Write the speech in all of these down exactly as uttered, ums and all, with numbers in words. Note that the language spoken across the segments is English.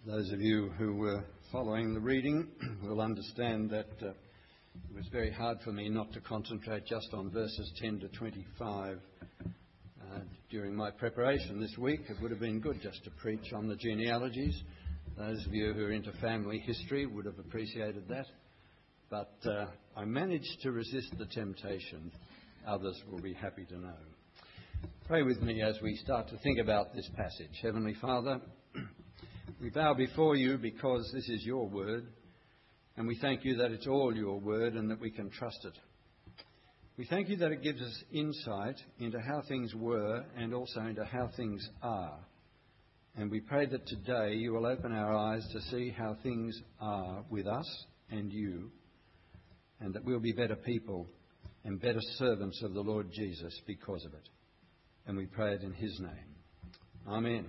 Those of you who were following the reading will understand that uh, it was very hard for me not to concentrate just on verses ten to twenty-five uh, during my preparation this week. It would have been good just to preach on the genealogies. Those of you who are into family history would have appreciated that. But uh, I managed to resist the temptation. Others will be happy to know. Pray with me as we start to think about this passage. Heavenly Father, we bow before you because this is your word, and we thank you that it's all your word and that we can trust it. We thank you that it gives us insight into how things were and also into how things are. And we pray that today you will open our eyes to see how things are with us and you, and that we'll be better people and better servants of the Lord Jesus because of it. And we pray it in his name. Amen.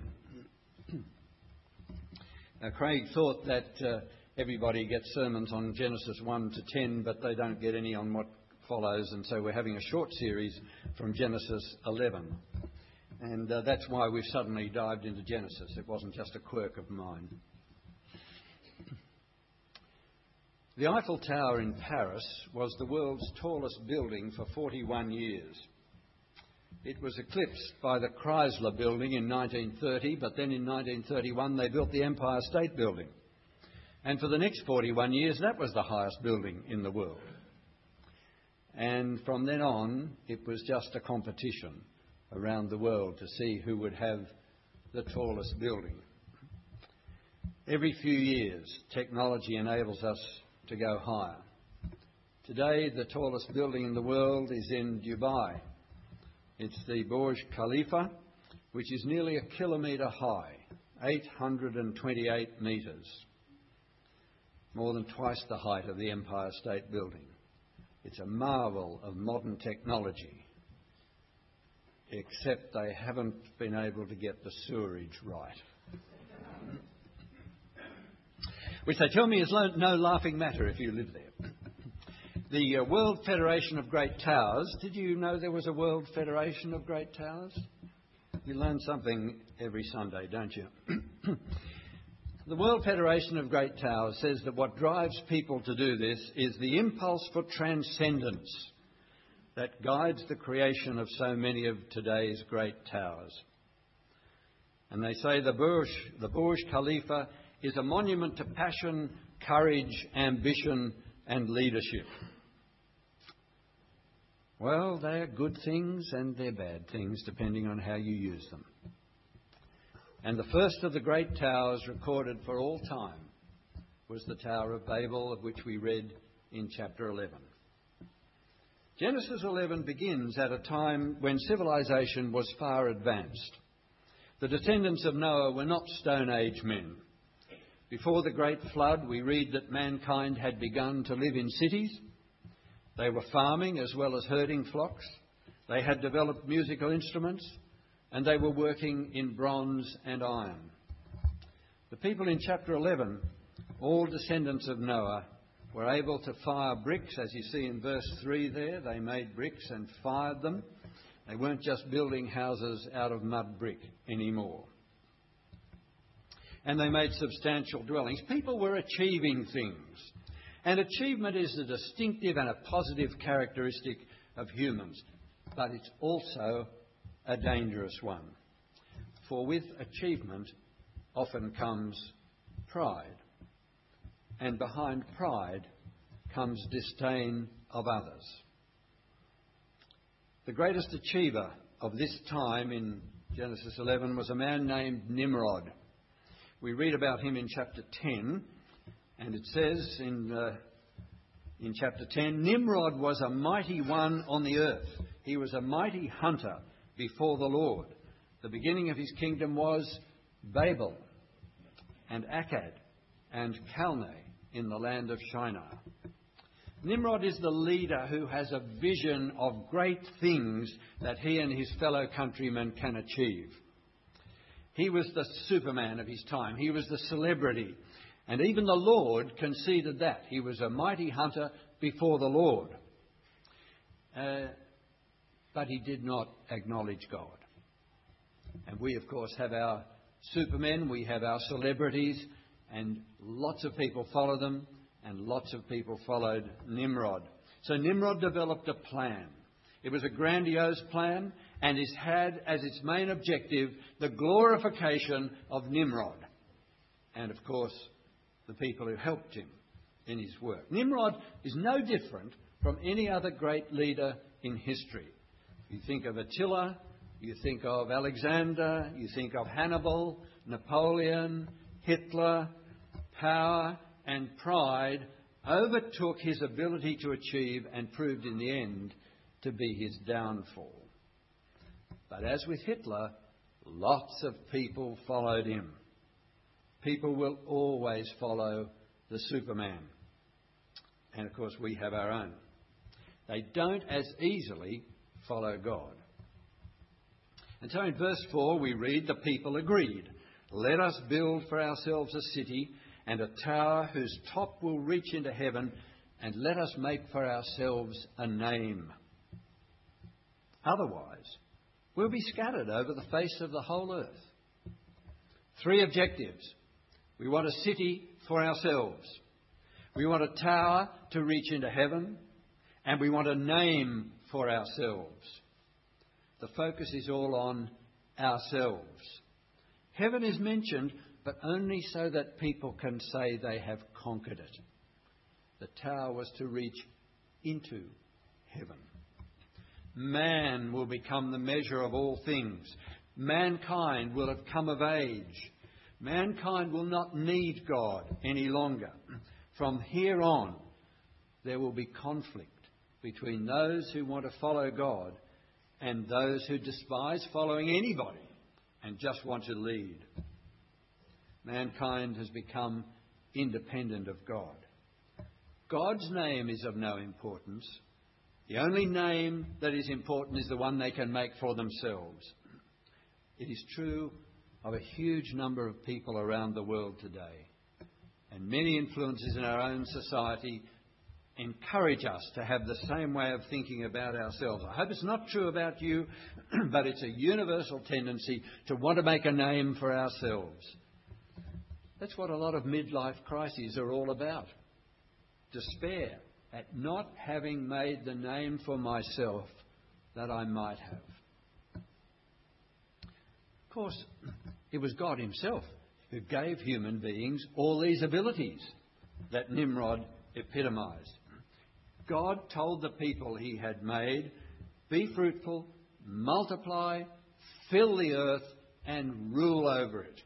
Now, Craig thought that uh, everybody gets sermons on Genesis one to ten, but they don't get any on what follows, and so we're having a short series from Genesis eleven. And uh, that's why we've suddenly dived into Genesis. It wasn't just a quirk of mine. The Eiffel Tower in Paris was the world's tallest building for forty-one years. It was eclipsed by the Chrysler Building in nineteen thirty, but then in nineteen thirty-one they built the Empire State Building. And for the next forty-one years, that was the highest building in the world. And from then on, it was just a competition around the world to see who would have the tallest building. Every few years, technology enables us to go higher. Today, the tallest building in the world is in Dubai. It's the Burj Khalifa, which is nearly a kilometre high, eight hundred twenty-eight metres, more than twice the height of the Empire State Building. It's a marvel of modern technology, except they haven't been able to get the sewerage right. Which they tell me is no laughing matter if you live there. The uh, World Federation of Great Towers. Did you know there was a World Federation of Great Towers? You learn something every Sunday, don't you? The World Federation of Great Towers says that what drives people to do this is the impulse for transcendence that guides the creation of so many of today's great towers. And they say the Burj, the Burj Khalifa is a monument to passion, courage, ambition, and leadership. Well, they're good things and they're bad things, depending on how you use them. And the first of the great towers recorded for all time was the Tower of Babel, of which we read in chapter eleven. Genesis eleven begins at a time when civilization was far advanced. The descendants of Noah were not Stone Age men. Before the great flood, we read that mankind had begun to live in cities. They were farming as well as herding flocks. They had developed musical instruments, and they were working in bronze and iron. The people in chapter eleven, all descendants of Noah, were able to fire bricks, as you see in verse three there. They made bricks and fired them. They weren't just building houses out of mud brick anymore. And they made substantial dwellings. People were achieving things. And achievement is a distinctive and a positive characteristic of humans. But it's also a dangerous one. For with achievement often comes pride. And behind pride comes disdain of others. The greatest achiever of this time in Genesis eleven was a man named Nimrod. We read about him in chapter ten, and it says in, uh, in chapter ten, Nimrod was a mighty one on the earth. He was a mighty hunter before the Lord. The beginning of his kingdom was Babel and Akkad and Calneh in the land of Shinar. Nimrod is the leader who has a vision of great things that he and his fellow countrymen can achieve. He was the Superman of his time. He was the celebrity. And even the Lord conceded that. He was a mighty hunter before the Lord. Uh, but he did not acknowledge God. And we, of course, have our supermen, we have our celebrities, and lots of people followed them, and lots of people followed Nimrod. So Nimrod developed a plan. It was a grandiose plan, and it had as its main objective the glorification of Nimrod, and of course the people who helped him in his work. Nimrod is no different from any other great leader in history. You think of Attila, you think of Alexander, you think of Hannibal, Napoleon, Hitler. Power and pride overtook his ability to achieve and proved in the end to be his downfall. But as with Hitler, lots of people followed him. People will always follow the Superman. And of course we have our own. They don't as easily follow God. And so in verse four we read, the people agreed, "Let us build for ourselves a city and a tower whose top will reach into heaven, and let us make for ourselves a name. Otherwise, we'll be scattered over the face of the whole earth." Three objectives. We want a city for ourselves. We want a tower to reach into heaven. And we want a name for ourselves. The focus is all on ourselves. Heaven is mentioned, but only so that people can say they have conquered it. The tower was to reach into heaven. Man will become the measure of all things. Mankind will have come of age. Mankind will not need God any longer. From here on, there will be conflict between those who want to follow God and those who despise following anybody and just want to lead. Mankind has become independent of God. God's name is of no importance. The only name that is important is the one they can make for themselves. It is true of a huge number of people around the world today. And many influences in our own society encourage us to have the same way of thinking about ourselves. I hope it's not true about you, but it's a universal tendency to want to make a name for ourselves. That's what a lot of midlife crises are all about. Despair at not having made the name for myself that I might have. Of course, it was God himself who gave human beings all these abilities that Nimrod epitomised. God told the people he had made, "Be fruitful, multiply, fill the earth, and rule over it."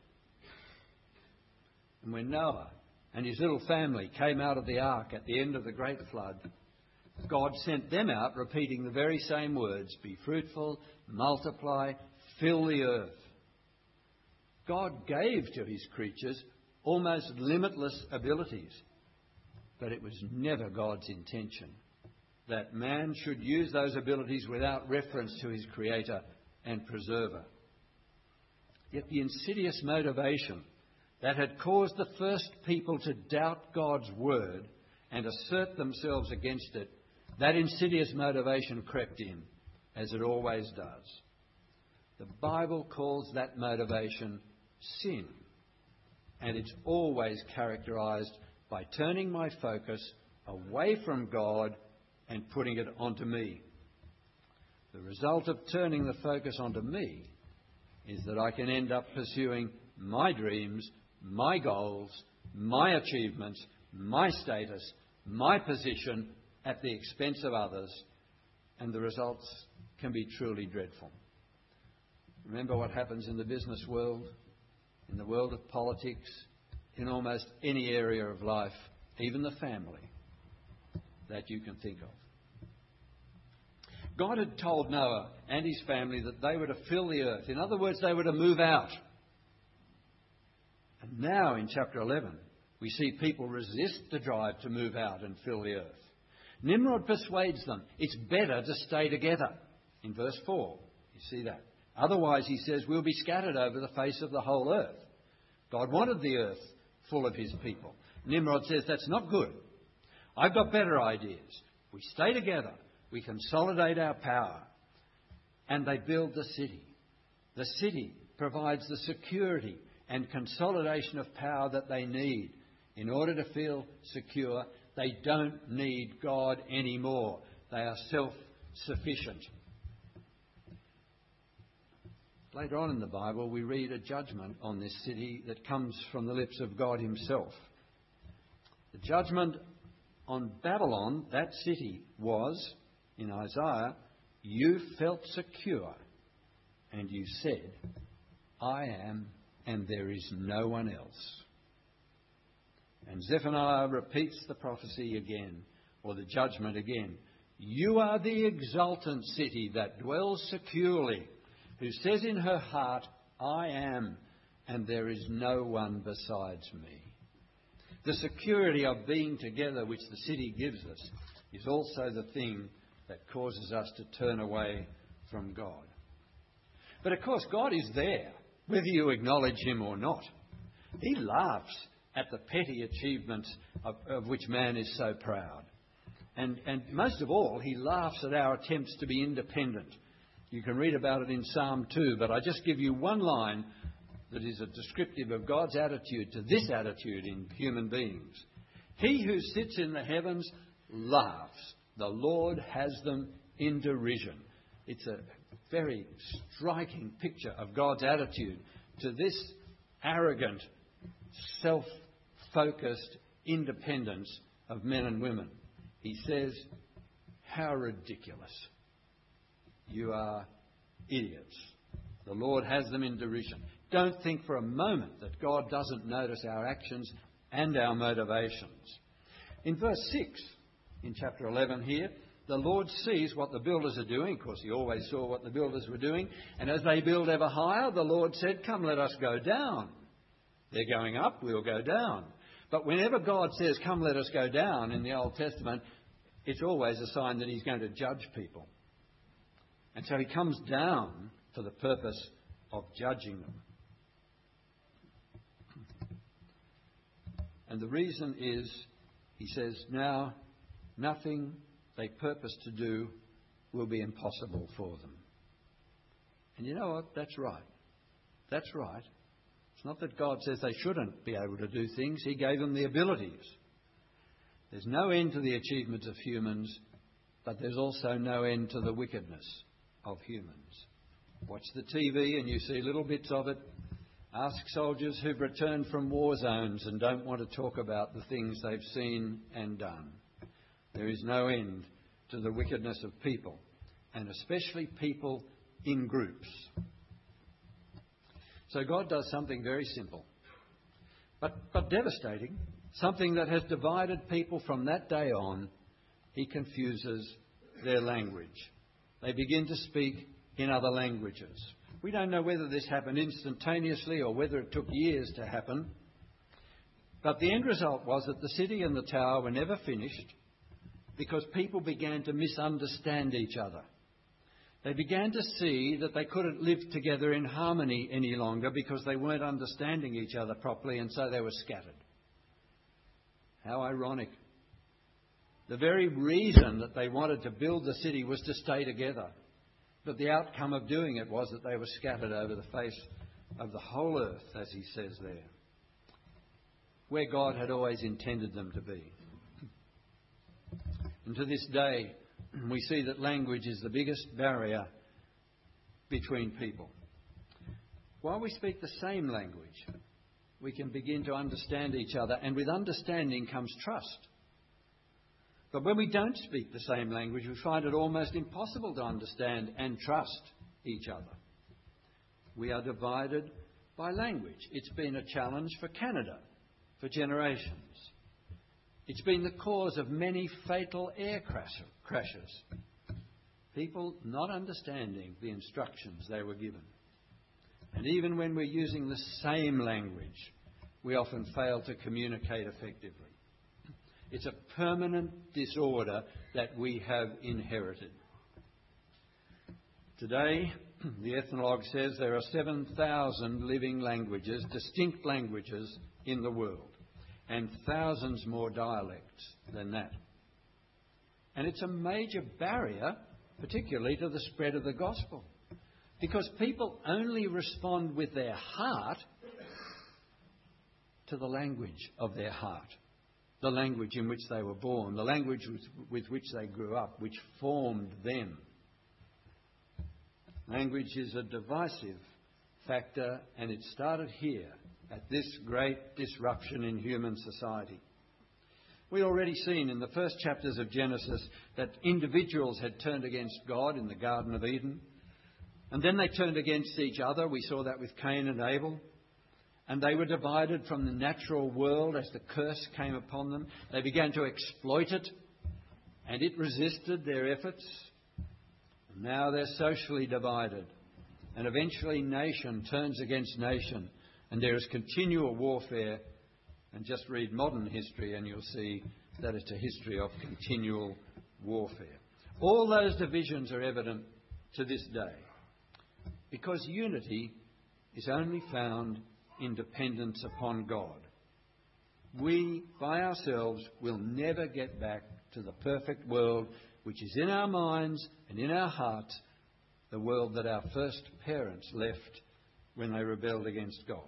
And when Noah and his little family came out of the ark at the end of the great flood, God sent them out repeating the very same words, "Be fruitful, multiply, fill the earth." God gave to his creatures almost limitless abilities, but it was never God's intention that man should use those abilities without reference to his Creator and Preserver. Yet the insidious motivation that had caused the first people to doubt God's word and assert themselves against it, that insidious motivation crept in, as it always does. The Bible calls that motivation sin, and it's always characterised by turning my focus away from God and putting it onto me. The result of turning the focus onto me is that I can end up pursuing my dreams, my goals, my achievements, my status, my position at the expense of others, and the results can be truly dreadful. Remember what happens in the business world, in the world of politics, in almost any area of life, even the family, that you can think of. God had told Noah and his family that they were to fill the earth. In other words, they were to move out. And now in chapter eleven, we see people resist the drive to move out and fill the earth. Nimrod persuades them it's better to stay together. In verse four, you see that. Otherwise, he says, we'll be scattered over the face of the whole earth. God wanted the earth full of his people. Nimrod says, that's not good. I've got better ideas. We stay together. We consolidate our power. And they build the city. The city provides the security and consolidation of power that they need in order to feel secure. They don't need God anymore. They are self-sufficient. Later on in the Bible, we read a judgment on this city that comes from the lips of God himself. The judgment on Babylon, that city, was, in Isaiah, you felt secure and you said, I am and there is no one else. And Zephaniah repeats the prophecy again, or the judgment again. You are the exultant city that dwells securely, who says in her heart, I am, and there is no one besides me. The security of being together which the city gives us is also the thing that causes us to turn away from God. But of course, God is there, whether you acknowledge him or not. He laughs at the petty achievements of, of which man is so proud. And, and most of all, he laughs at our attempts to be independent. You can read about it in Psalm two, but I just give you one line that is a descriptive of God's attitude to this attitude in human beings. He who sits in the heavens laughs. The Lord has them in derision. It's a very striking picture of God's attitude to this arrogant, self-focused independence of men and women. He says, how ridiculous. You are idiots. The Lord has them in derision. Don't think for a moment that God doesn't notice our actions and our motivations. In verse six, in chapter eleven here, the Lord sees what the builders are doing. Of course, he always saw what the builders were doing. And as they build ever higher, the Lord said, come, let us go down. They're going up, we'll go down. But whenever God says, come, let us go down in the Old Testament, it's always a sign that he's going to judge people. And so he comes down for the purpose of judging them. And the reason is, he says, now nothing they purpose to do will be impossible for them. And you know what? That's right. That's right. It's not that God says they shouldn't be able to do things. He gave them the abilities. There's no end to the achievements of humans, but there's also no end to the wickedness of humans. Watch the T V and you see little bits of it. Ask soldiers who've returned from war zones and don't want to talk about the things they've seen and done. There is no end to the wickedness of people, and especially people in groups. So God does something very simple, but, but devastating, something that has divided people from that day on. He confuses their language. They begin to speak in other languages. We don't know whether this happened instantaneously or whether it took years to happen. But the end result was that the city and the tower were never finished because people began to misunderstand each other. They began to see that they couldn't live together in harmony any longer because they weren't understanding each other properly, and so they were scattered. How ironic. The very reason that they wanted to build the city was to stay together. But the outcome of doing it was that they were scattered over the face of the whole earth, as he says there, where God had always intended them to be. And to this day, we see that language is the biggest barrier between people. While we speak the same language, we can begin to understand each other, and with understanding comes trust. But when we don't speak the same language, we find it almost impossible to understand and trust each other. We are divided by language. It's been a challenge for Canada for generations. It's been the cause of many fatal air crashes. People not understanding the instructions they were given. And even when we're using the same language, we often fail to communicate effectively. It's a permanent disorder that we have inherited. Today, the ethnologue says there are seven thousand living languages, distinct languages in the world, and thousands more dialects than that. And it's a major barrier, particularly to the spread of the gospel, because people only respond with their heart to the language of their heart, the language in which they were born, the language with, with which they grew up, which formed them. Language is a divisive factor, and it started here at this great disruption in human society. We'd already seen in the first chapters of Genesis that individuals had turned against God in the Garden of Eden, and then they turned against each other. We saw that with Cain and Abel. And they were divided from the natural world as the curse came upon them. They began to exploit it, and it resisted their efforts. And now they're socially divided. And eventually nation turns against nation, and there is continual warfare. And just read modern history and you'll see that it's a history of continual warfare. All those divisions are evident to this day, because unity is only found in dependence upon God. We, by ourselves, will never get back to the perfect world which is in our minds and in our hearts, the world that our first parents left when they rebelled against God.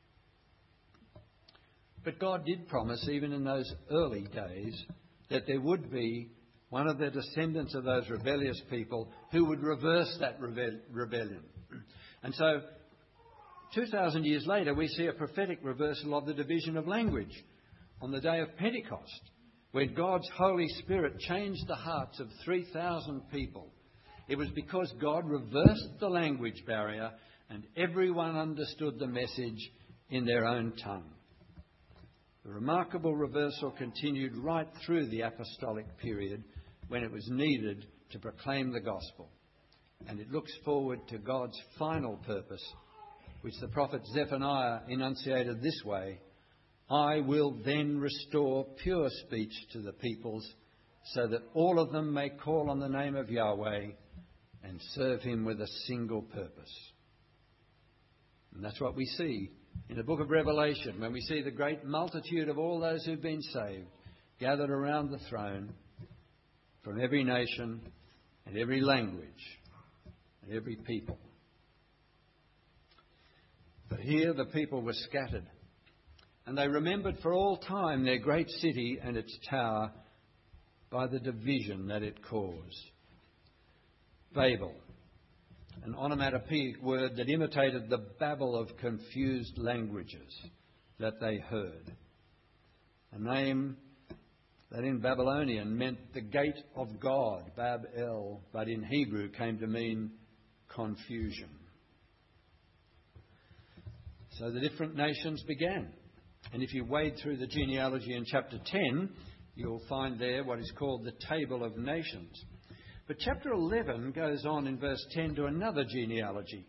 But God did promise, even in those early days, that there would be one of the descendants of those rebellious people who would reverse that rebel- rebellion. And so, two thousand years later, we see a prophetic reversal of the division of language on the day of Pentecost, when God's Holy Spirit changed the hearts of three thousand people. It was because God reversed the language barrier and everyone understood the message in their own tongue. The remarkable reversal continued right through the apostolic period when it was needed to proclaim the gospel. And it looks forward to God's final purpose, which the prophet Zephaniah enunciated this way: I will then restore pure speech to the peoples, so that all of them may call on the name of Yahweh and serve him with a single purpose. And that's what we see in the book of Revelation, when we see the great multitude of all those who've been saved gathered around the throne from every nation and every language and every people. But here the people were scattered, and they remembered for all time their great city and its tower by the division that it caused. Babel, an onomatopoeic word that imitated the babble of confused languages that they heard. A name that in Babylonian meant the gate of God, Bab-el, but in Hebrew came to mean confusion. So the different nations began. And if you wade through the genealogy in chapter ten, you'll find there what is called the Table of Nations. But chapter eleven goes on in verse ten to another genealogy.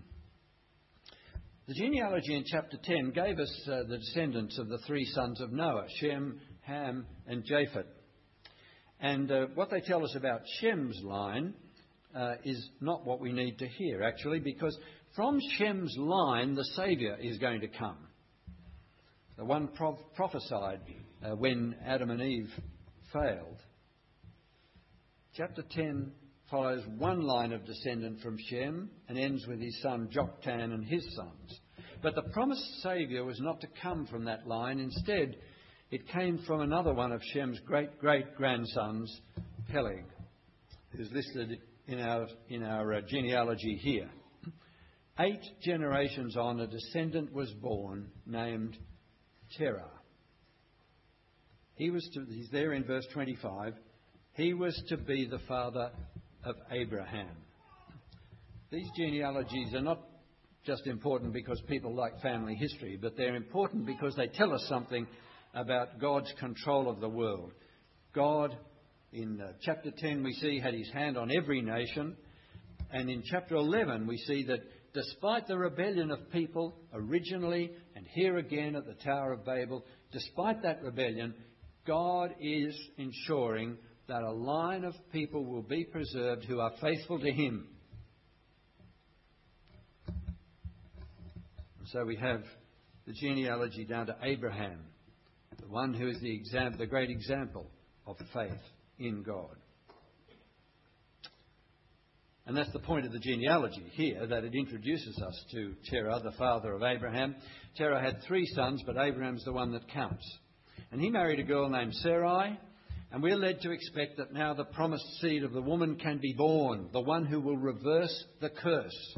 The genealogy in chapter ten gave us uh, the descendants of the three sons of Noah, Shem, Ham and Japheth. And uh, what they tell us about Shem's line uh, is not what we need to hear, actually, because from Shem's line the Saviour is going to come. The one pro- prophesied uh, when Adam and Eve failed. Chapter ten follows one line of descendant from Shem and ends with his son Joktan and his sons. But the promised Saviour was not to come from that line. Instead, it came from another one of Shem's great-great-grandsons, Peleg, who's listed in our, in our uh, genealogy here. Eight generations on, a descendant was born named Terah. He was to, he's there in verse twenty-five. He was to be the father of Abraham. These genealogies are not just important because people like family history, but they're important because they tell us something about God's control of the world. God, in uh, chapter ten, we see, had his hand on every nation. And in chapter eleven, we see that despite the rebellion of people originally, and here again at the Tower of Babel, despite that rebellion, God is ensuring that a line of people will be preserved who are faithful to him. And so we have the genealogy down to Abraham, the one who is the, exam- the great example of faith in God. And that's the point of the genealogy here, that it introduces us to Terah, the father of Abraham. Terah had three sons, but Abraham's the one that counts. And he married a girl named Sarai, and we're led to expect that now the promised seed of the woman can be born, the one who will reverse the curse.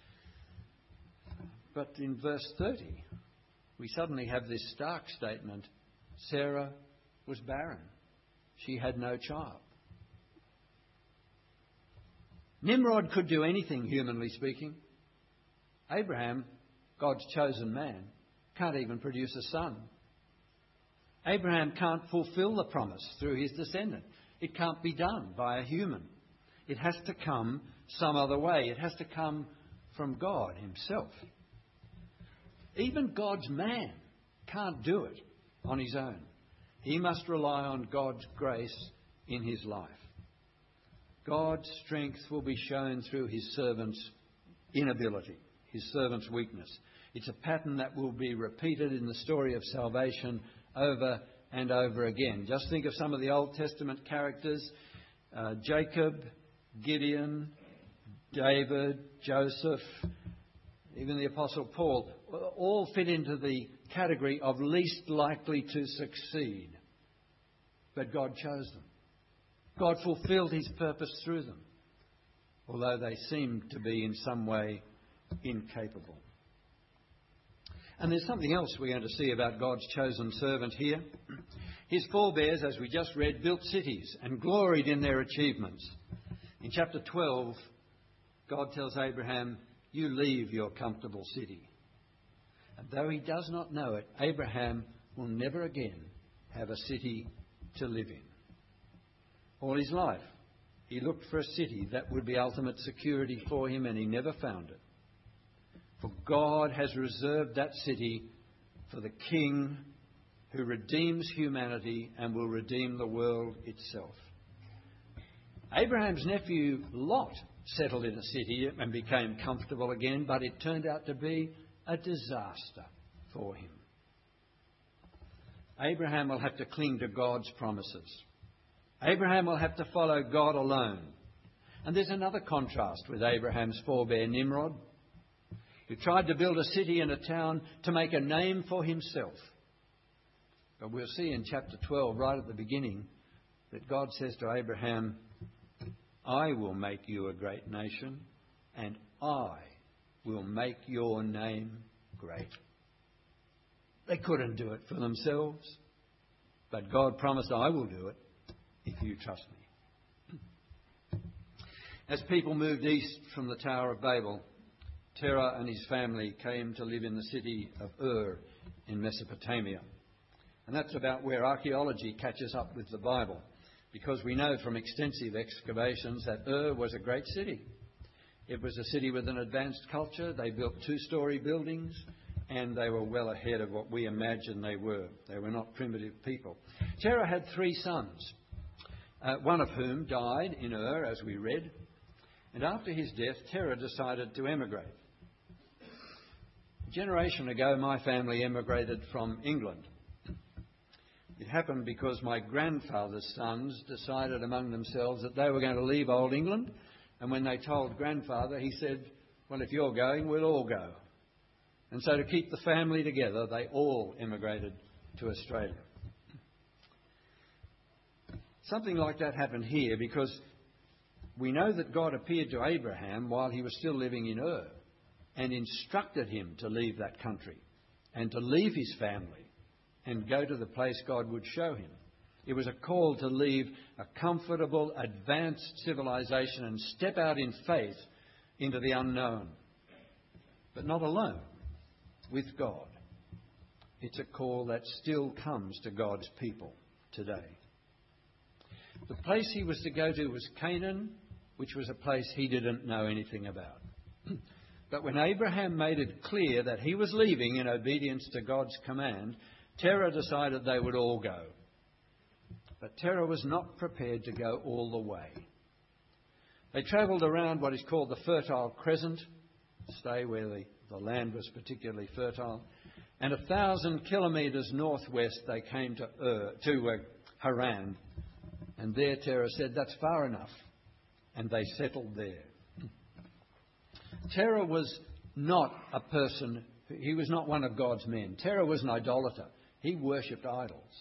But in verse thirty, we suddenly have this stark statement: Sarah was barren. She had no child. Nimrod could do anything, humanly speaking. Abraham, God's chosen man, can't even produce a son. Abraham can't fulfill the promise through his descendant. It can't be done by a human. It has to come some other way. It has to come from God himself. Even God's man can't do it on his own. He must rely on God's grace in his life. God's strength will be shown through his servant's inability, his servant's weakness. It's a pattern that will be repeated in the story of salvation over and over again. Just think of some of the Old Testament characters: uh, Jacob, Gideon, David, Joseph, even the Apostle Paul. All fit into the category of least likely to succeed. But God chose them. God fulfilled his purpose through them, although they seemed to be in some way incapable. And there's something else we're going to see about God's chosen servant here. His forebears, as we just read, built cities and gloried in their achievements. In chapter twelve, God tells Abraham, "You leave your comfortable city." And though he does not know it, Abraham will never again have a city to live in. All his life, he looked for a city that would be ultimate security for him, and he never found it. For God has reserved that city for the King who redeems humanity and will redeem the world itself. Abraham's nephew Lot settled in a city and became comfortable again, but it turned out to be a disaster for him. Abraham will have to cling to God's promises. Abraham will have to follow God alone. And there's another contrast with Abraham's forebear Nimrod, who tried to build a city and a town to make a name for himself. But we'll see in chapter twelve, right at the beginning, that God says to Abraham, "I will make you a great nation, and I will make your name great." They couldn't do it for themselves, but God promised, "I will do it if you trust me." As people moved east from the Tower of Babel, Terah and his family came to live in the city of Ur in Mesopotamia. And that's about where archaeology catches up with the Bible, because we know from extensive excavations that Ur was a great city. It was a city with an advanced culture. They built two-storey buildings, and they were well ahead of what we imagine they were. They were not primitive people. Terah had three sons, uh, one of whom died in Ur, as we read. And after his death, Terah decided to emigrate. A generation ago, my family emigrated from England. It happened because my grandfather's sons decided among themselves that they were going to leave old England. And when they told grandfather, he said, "Well, if you're going, we'll all go." And so to keep the family together, they all emigrated to Australia. Something like that happened here, because we know that God appeared to Abraham while he was still living in Ur and instructed him to leave that country and to leave his family and go to the place God would show him. It was a call to leave a comfortable, advanced civilization and step out in faith into the unknown. But not alone, with God. It's a call that still comes to God's people today. The place he was to go to was Canaan, which was a place he didn't know anything about. But when Abraham made it clear that he was leaving in obedience to God's command, Terah decided they would all go. But Terah was not prepared to go all the way. They travelled around what is called the Fertile Crescent, stay where the, the land was particularly fertile, and a thousand kilometres northwest they came to, Ur, to uh, Haran. And there Terah said, "That's far enough." And they settled there. Terah was not a person, he was not one of God's men. Terah was an idolater. He worshipped idols.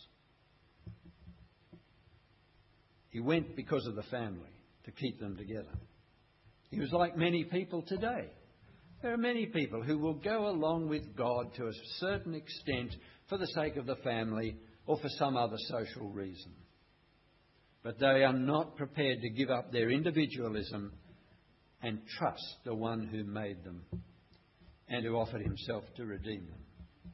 He went because of the family, to keep them together. He was like many people today. There are many people who will go along with God to a certain extent for the sake of the family or for some other social reason. But they are not prepared to give up their individualism and trust the one who made them and who offered himself to redeem them.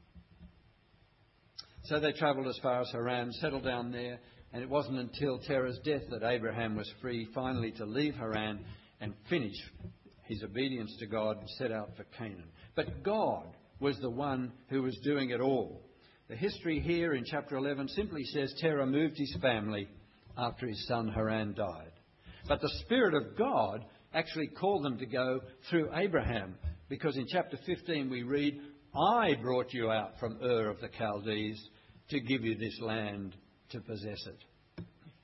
So they travelled as far as Haran, settled down there, and it wasn't until Terah's death that Abraham was free finally to leave Haran and finish his obedience to God and set out for Canaan. But God was the one who was doing it all. The history here in chapter eleven simply says Terah moved his family after his son Haran died. But the Spirit of God actually called them to go through Abraham, because in chapter fifteen we read, I brought you out from Ur of the Chaldees to give you this land to possess it.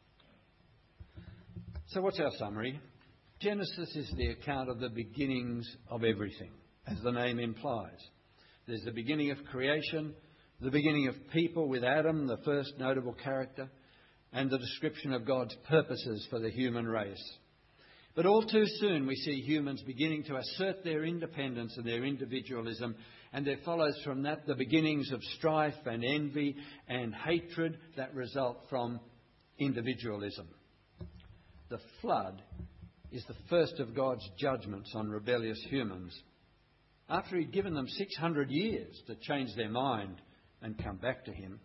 So what's our summary? Genesis is the account of the beginnings of everything, as the name implies. There's the beginning of creation, the beginning of people with Adam, the first notable character, and the description of God's purposes for the human race. But all too soon we see humans beginning to assert their independence and their individualism, and there follows from that the beginnings of strife and envy and hatred that result from individualism. The flood is the first of God's judgments on rebellious humans, after he'd given them six hundred years to change their mind and come back to him.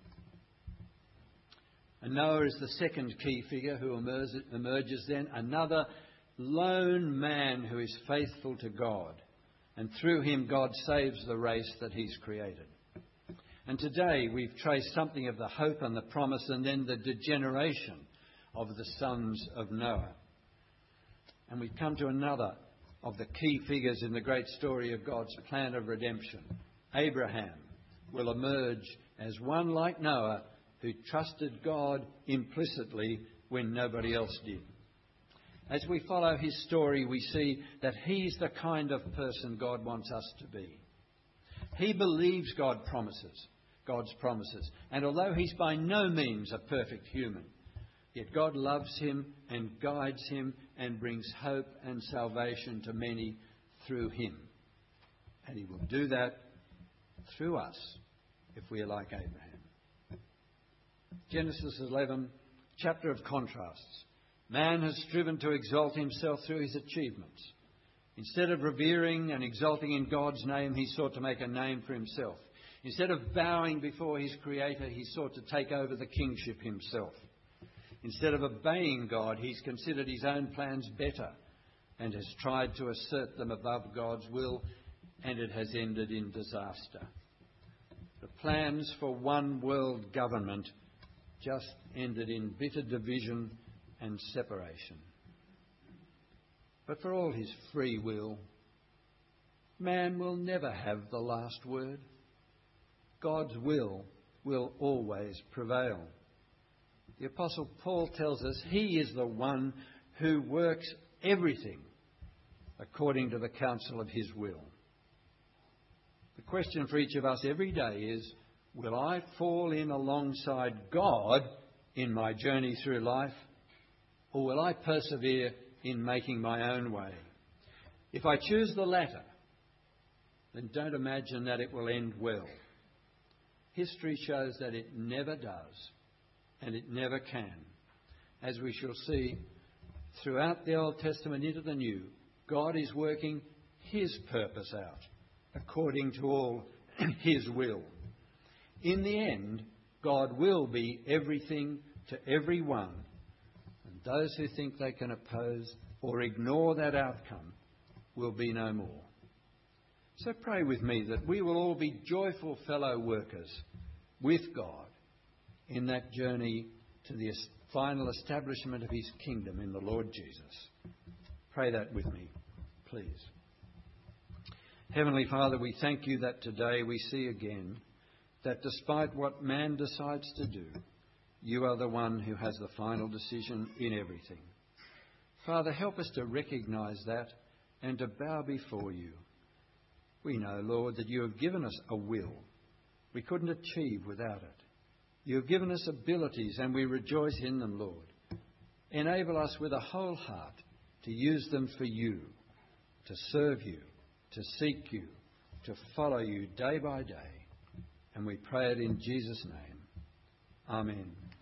And Noah is the second key figure who emerges then, another lone man who is faithful to God. And through him, God saves the race that he's created. And today we've traced something of the hope and the promise and then the degeneration of the sons of Noah. And we've come to another of the key figures in the great story of God's plan of redemption. Abraham will emerge as one like Noah who trusted God implicitly when nobody else did. As we follow his story, we see that he's the kind of person God wants us to be. He believes God promises, God's promises. And although he's by no means a perfect human, yet God loves him and guides him and brings hope and salvation to many through him. And he will do that through us if we are like Abraham. Genesis eleven, chapter of contrasts. Man has striven to exalt himself through his achievements. Instead of revering and exalting in God's name, he sought to make a name for himself. Instead of bowing before his Creator, he sought to take over the kingship himself. Instead of obeying God, he's considered his own plans better and has tried to assert them above God's will, and it has ended in disaster. The plans for one world government just ended in bitter division and separation. But for all his free will, man will never have the last word. God's will will always prevail. The Apostle Paul tells us he is the one who works everything according to the counsel of his will. The question for each of us every day is, will I fall in alongside God in my journey through life, or will I persevere in making my own way? If I choose the latter, then don't imagine that it will end well. History shows that it never does, and it never can. As we shall see throughout the Old Testament into the New, God is working his purpose out according to all his will. In the end, God will be everything to everyone. And those who think they can oppose or ignore that outcome will be no more. So pray with me that we will all be joyful fellow workers with God in that journey to the final establishment of his kingdom in the Lord Jesus. Pray that with me, please. Heavenly Father, we thank you that today we see again that despite what man decides to do, you are the one who has the final decision in everything. Father, help us to recognise that and to bow before you. We know, Lord, that you have given us a will we couldn't achieve without it. You have given us abilities and we rejoice in them, Lord. Enable us with a whole heart to use them for you, to serve you, to seek you, to follow you day by day. And we pray it in Jesus' name. Amen.